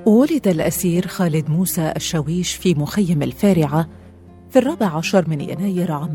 ولد الأسير خالد موسى الشاويش في مخيم الفارعة في 14 من يناير عام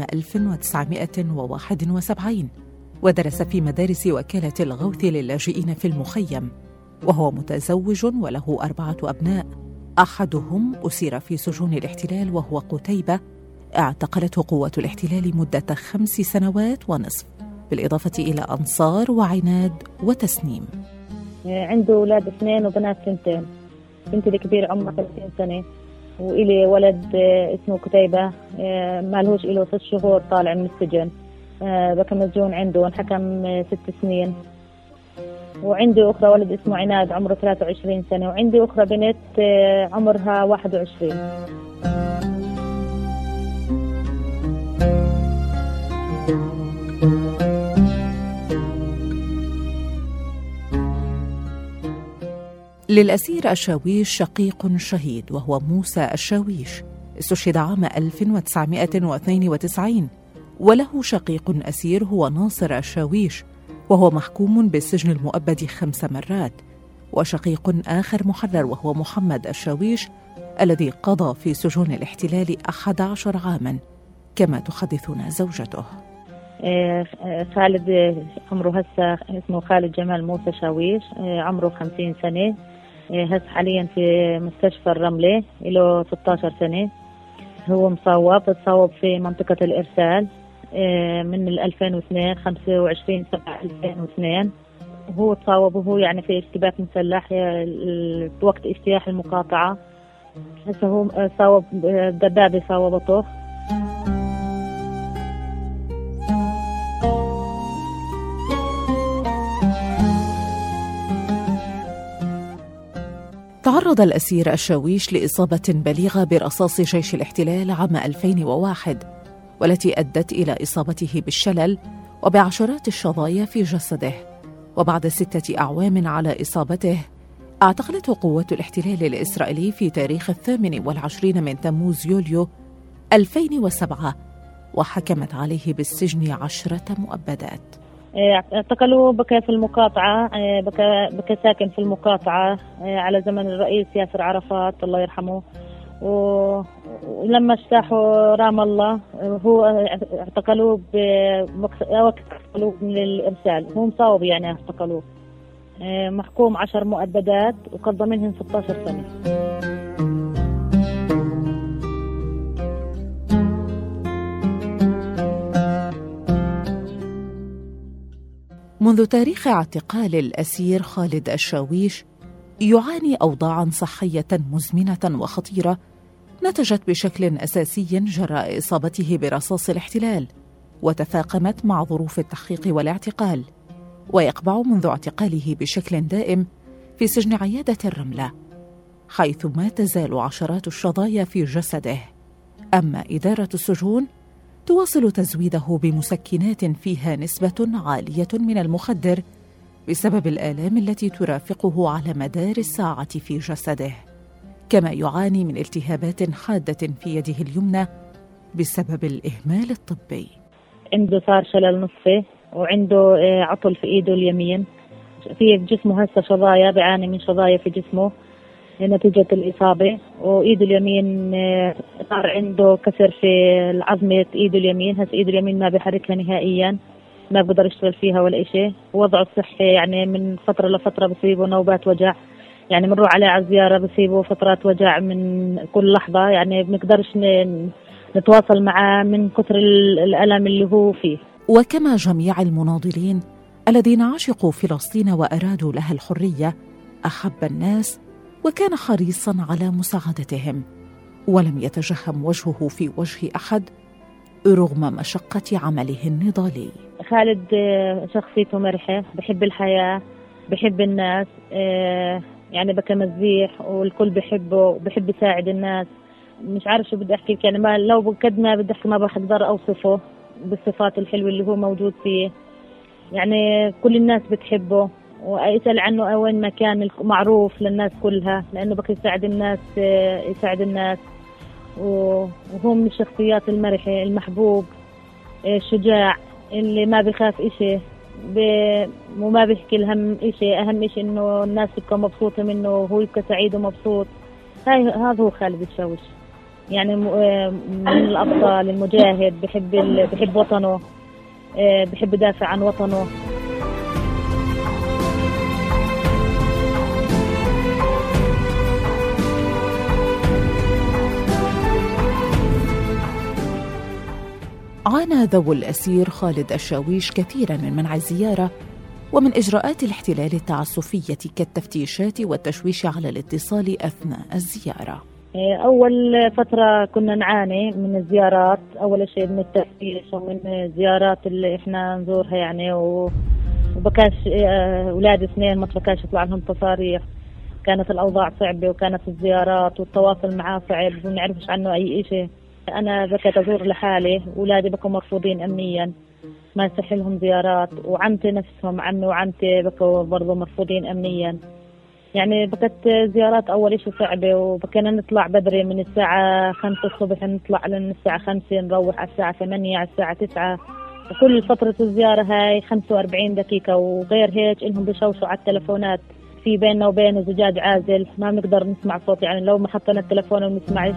1971، ودرس في مدارس وكالة الغوث للاجئين في المخيم، وهو متزوج وله 4 أبناء. أحدهم أسير في سجون الاحتلال وهو قتيبة، اعتقلته قوة الاحتلال مدة 5 سنوات ونصف، بالإضافة إلى أنصار وعناد وتسنيم. عنده أولاد 2 وبنات 2. بنتي الكبير عمرها 30 سنة، وإلي ولد اسمه قتيبة مالهوش إله 6 شهور طالع من السجن، بكى مسجون عنده وانحكم 6 سنين. وعندي أخرى ولد اسمه عناد عمره 23 سنة، وعندي أخرى بنت عمرها 21. للأسير الشاويش شقيق شهيد وهو موسى الشاويش، استشهد عام 1992، وله شقيق أسير هو ناصر الشاويش، وهو محكوم بالسجن المؤبد 5 مرات، وشقيق آخر محرر وهو محمد الشاويش الذي قضى في سجون الاحتلال 11 عاماً، كما تحدثنا زوجته. خالد عمره هسه اسمه خالد جمال موسى شاويش، عمره 50 سنة، هسه حاليا في مستشفى الرملة، له 16 سنة. هو تصوب في منطقة الإرسال من 2002 25/7/2002. هو تصوب وهو يعني في اشتباك مسلح وقت اجتياح المقاطعة. هسه هو صوب دبابة صوبته. تعرض الأسير الشاويش لإصابة بليغة برصاص جيش الاحتلال عام 2001، والتي أدت إلى إصابته بالشلل وبعشرات الشظايا في جسده. وبعد 6 أعوام على إصابته، اعتقلته قوات الاحتلال الإسرائيلي في تاريخ 28 من تموز يوليو 2007، وحكمت عليه بالسجن 10 مؤبدات. اعتقلوه بكى في المقاطعة، بكى ساكن في المقاطعة على زمن الرئيس ياسر عرفات الله يرحمه. ولما اجتاحوا رام الله هو اعتقلوه من الإرسال، هو مصاب يعني اعتقلوه. محكوم 10 مؤبدات وقضى منهم 16 سنة. منذ تاريخ اعتقال الأسير خالد الشاويش يعاني أوضاعاً صحية مزمنة وخطيرة، نتجت بشكل أساسي جراء إصابته برصاص الاحتلال، وتفاقمت مع ظروف التحقيق والاعتقال. ويقبع منذ اعتقاله بشكل دائم في سجن عيادة الرملة، حيث ما تزال عشرات الشظايا في جسده. أما إدارة السجون تواصل تزويده بمسكنات فيها نسبة عالية من المخدر بسبب الآلام التي ترافقه على مدار الساعة في جسده، كما يعاني من التهابات حادة في يده اليمنى بسبب الإهمال الطبي. عنده صار شلل نصفي، وعنده عطل في إيده اليمين، في جسمه هسه شظايا، بيعاني من شظايا في جسمه نتيجة الإصابة. وإيده اليمين صار عنده كسر في العظمة إيده اليمين، هسه إيده اليمين ما بيحركها نهائيا، ما بقدر يشتغل فيها ولا إشي. وضعه الصحي يعني من فترة لفترة بصيبه نوبات وجع، يعني بنروح عليه على الزيارة بصيبه فترات وجع من كل لحظة، يعني بنقدرش نتواصل معاه من كثر الألم اللي هو فيه. وكما جميع المناضلين الذين عشقوا فلسطين وأرادوا لها الحرية، أحب الناس وكان حريصاً على مساعدتهم، ولم يتجهم وجهه في وجه أحد رغم مشقة عمله النضالي. خالد شخصيته مرحة، بحب الحياة، بحب الناس، يعني بكى مزيح والكل بحبه، بحب يساعد الناس. مش عارف شو بدي أحكي، يعني ما لو بقد ما بدي أحكي ما بقدر أوصفه بالصفات الحلوة اللي هو موجود فيه. يعني كل الناس بتحبه، وأسأل عنه وين ما كان معروف للناس كلها، لأنه بقى يساعد الناس، يساعد الناس. وهو من الشخصيات المرحة، المحبوب، الشجاع، اللي ما بيخاف إشي، وما بيحكي الهم إشي، أهم إشي إنه الناس تكون مبسوطة منه وهو يبقى سعيد ومبسوط. هذا هو خالد الشاويش، يعني من الأبطال المجاهد، بحب وطنه، بحب يدافع عن وطنه. عانى ذوو الأسير خالد الشاويش كثيراً من منع الزيارة ومن إجراءات الاحتلال التعسفية كالتفتيشات والتشويش على الاتصال أثناء الزيارة. أول فترة كنا نعاني من الزيارات، أول شيء من التفتيش ومن الزيارات اللي إحنا نزورها يعني، وبكاش أولاد اثنين ما بكاش يطلع لهم تصاريح. كانت الأوضاع صعبة وكانت الزيارات والتواصل معاه صعب وما نعرفش عنه أي شيء. أنا بكيت أزور لحالي، أولادي بكوا مرفوضين أمنيا، ما يصح لهم زيارات، وعمتي نفسهم عمي وعمتي بكوا برضو مرفوضين أمنيا. يعني بكت زيارات أول إشي صعبة، وبكينا نطلع بدري من الساعة 5 الصبح، نطلع لين الساعة 5 نروح على الساعة 8 على الساعة 9. وكل فترة الزيارة هاي 45 دقيقة، وغير هيك إنهم بيشوشوا على التلفونات، في بيننا وبينه زجاج عازل، ما بنقدر نسمع صوت، يعني لو ما حطينا التلفون ومنسمعش.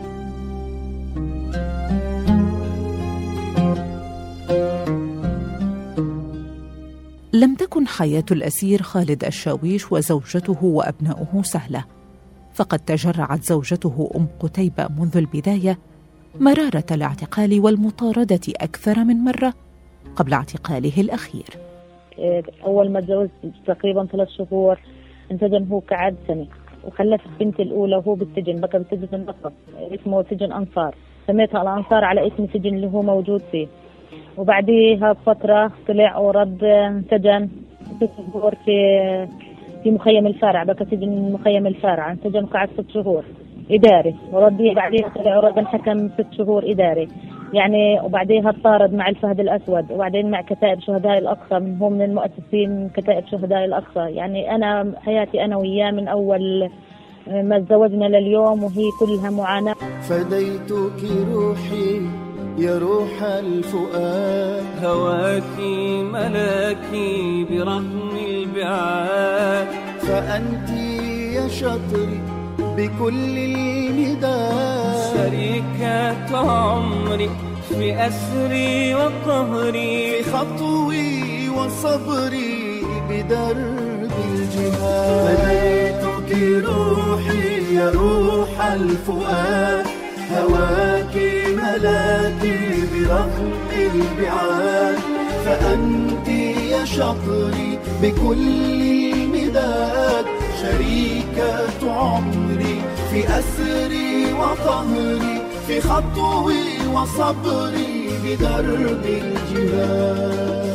لم تكن حياة الأسير خالد الشاويش وزوجته وأبناؤه سهلة، فقد تجرعت زوجته أم قتيبة منذ البداية مرارة الاعتقال والمطاردة أكثر من مرة قبل اعتقاله الأخير. أول ما تزوجت تقريبا 3 شهور انسجن هو كعد سنة، وخلفت بنتي الأولى وهو بالسجن، بقى بالسجن النصر اسمه سجن أنصار، سميتها الأنصار على اسم السجن اللي هو موجود فيه. وبعديها بفترة طلع ورد انسجن 6 شهور في مخيم الفارع، بقى سجن مخيم الفارع، انسجن وقعد 6 شهور إداري، ورديه بعديها طلع ورد انحكم 6 شهور إداري يعني. وبعديها اضطرد مع الفهد الأسود، وبعدين مع كتائب شهداء الأقصى، هو من المؤسسين كتائب شهداء الأقصى. يعني أنا حياتي أنا وياه من أول ما تزوجنا لليوم وهي كلها معاناة. فديتك روحي يا روح الفؤاد، هواكي ملاكي برغم البعاد، فأنت يا شطري بكل المداد، شريكة عمري في أسري وقهري، في خطوي وصبري بدرب الجهاد. فديتك روحي يا روح الفؤاد، هواكي ملاكي برغم البعاد، فأنت يا شطري بكل المداد، شريكة عمري في أسري وقهري، في خطوي وصبري بدرب الجهاد.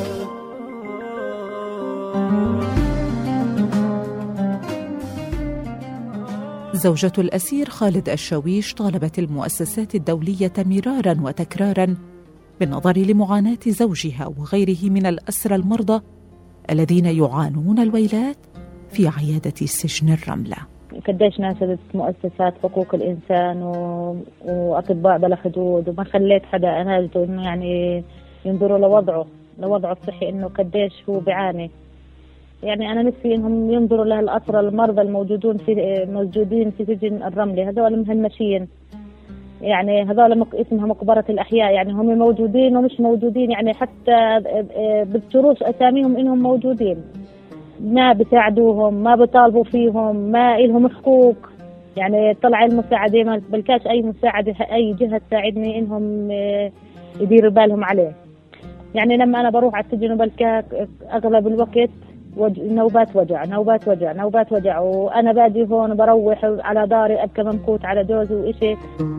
زوجة الأسير خالد الشاويش طالبت المؤسسات الدولية مرارا وتكرارا بالنظر لمعاناة زوجها وغيره من الأسرى المرضى الذين يعانون الويلات في عيادة سجن الرملة. قديش ناشدت مؤسسات حقوق الإنسان وأطباء بلا حدود، وما خليت حدا أناجته إنه يعني ينظروا لوضعه الصحي، إنه قديش هو بيعاني. يعني أنا نفسي إنهم ينظروا لهالأسرى المرضى الموجودين في سجن الرملة، هذول مهمشين، يعني هذول اسمها مقبرة الأحياء، يعني هم موجودين ومش موجودين، يعني حتى بتشروش أساميهم إنهم موجودين، ما بيساعدوهم، ما بيطالبوا فيهم، ما إلهم حقوق. يعني طلع المساعدة ما بلكاش أي مساعدة، أي جهة تساعدني إنهم يديروا بالهم عليه. يعني لما أنا بروح على السجن بلكا أغلب الوقت نوبات وجع، وأنا باجي هون بروح على داري أبكى ممكوت على جوزي وإشي.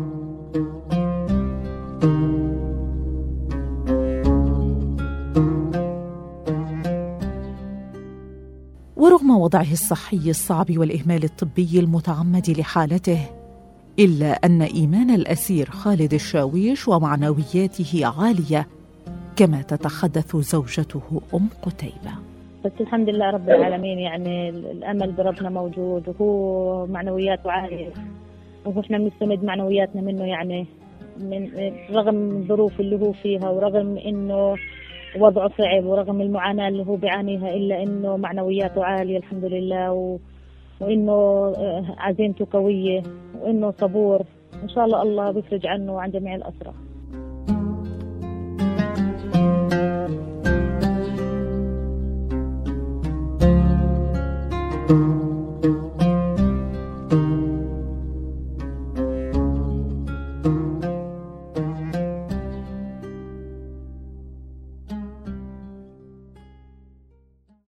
ورغم وضعه الصحي الصعب والإهمال الطبي المتعمد لحالته، إلا أن إيمان الأسير خالد الشاويش ومعنوياته عالية كما تتحدث زوجته أم قتيبة. بس الحمد لله رب العالمين، يعني الأمل بربنا موجود، وهو معنوياته عالية، وإحنا بنستمد معنوياتنا منه، يعني من رغم الظروف اللي هو فيها، ورغم إنه وضعه صعب ورغم المعاناة اللي هو بيعانيها إلا إنه معنوياته عالية الحمد لله، وإنه عزيمته قوية، وإنه صبور. إن شاء الله الله بيفرج عنه وعن جميع الأسرى.